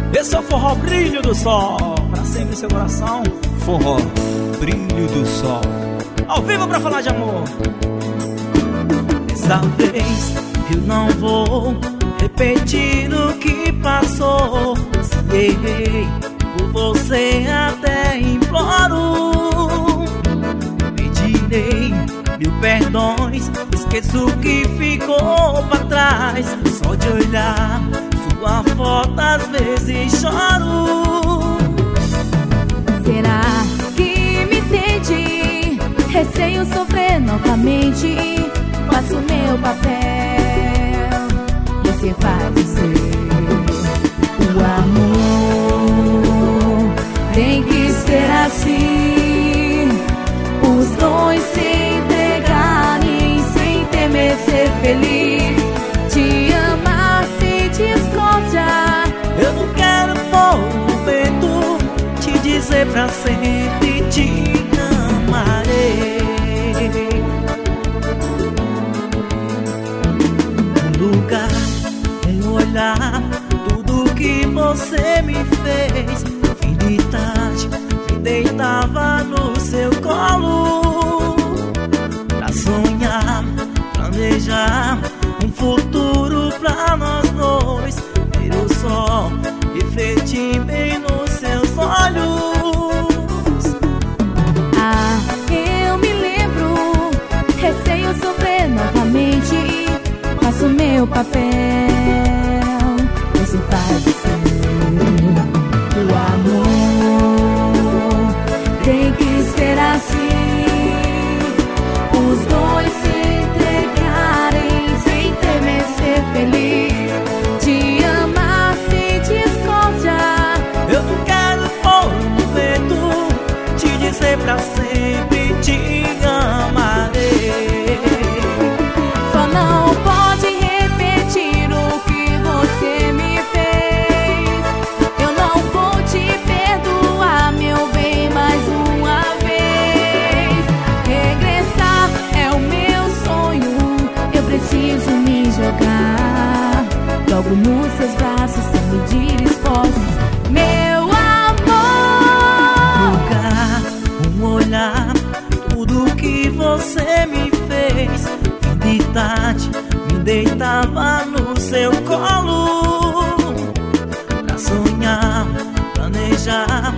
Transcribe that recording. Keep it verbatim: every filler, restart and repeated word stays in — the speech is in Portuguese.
Esse é o forró Brilho do Sol, pra sempre em seu coração. Forró Brilho do Sol, ao vivo pra falar de amor. Dessa vez eu não vou repetir o que passou. Se errei por você até imploro, pedirei mil perdões, esqueço o que ficou pra trás. Só de olhar sua foto às vezes choro. Será que me entende? Receio sofrer novamente. Faço meu papel, você faz o seu. O amor tem que ser assim, os dois se entregarem sem temer ser feliz. Te amar se discorda, eu não quero pôr no peito, te dizer pra sempre te amarei. Um lugar, um olhar, tudo que você me fez. Fim de tarde, me deitava no seu colo pra sonhar, planejar um futuro pra nós dois. Ver o sol refletir bem nos seus olhos. Ah, eu me lembro, receio sofrer novamente. Faço meu papel, você faz o seu. O amor tem que ser assim, os dois se entregarem sem temer ser feliz. Te amar se discorda, eu não quero pôr no peito, te dizer pra sempre te amarei. Só não pode repetir o que você me fez. Eu não vou te perdoar, meu bem, mais uma vez. Regressar é o meu sonho, eu preciso me jogar logo nos seus braços sem medir esforços. Meu amor, Lugar, um olhar, tudo que você me fez. Fim de tarde, me deitava no seu colo pra sonhar, planejar